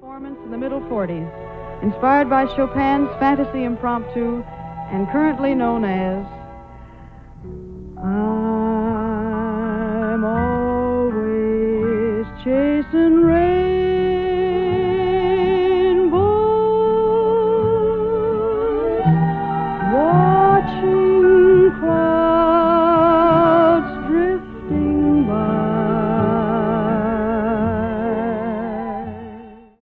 performance in the middle 40s, inspired by Chopin's Fantasy Impromptu and currently known as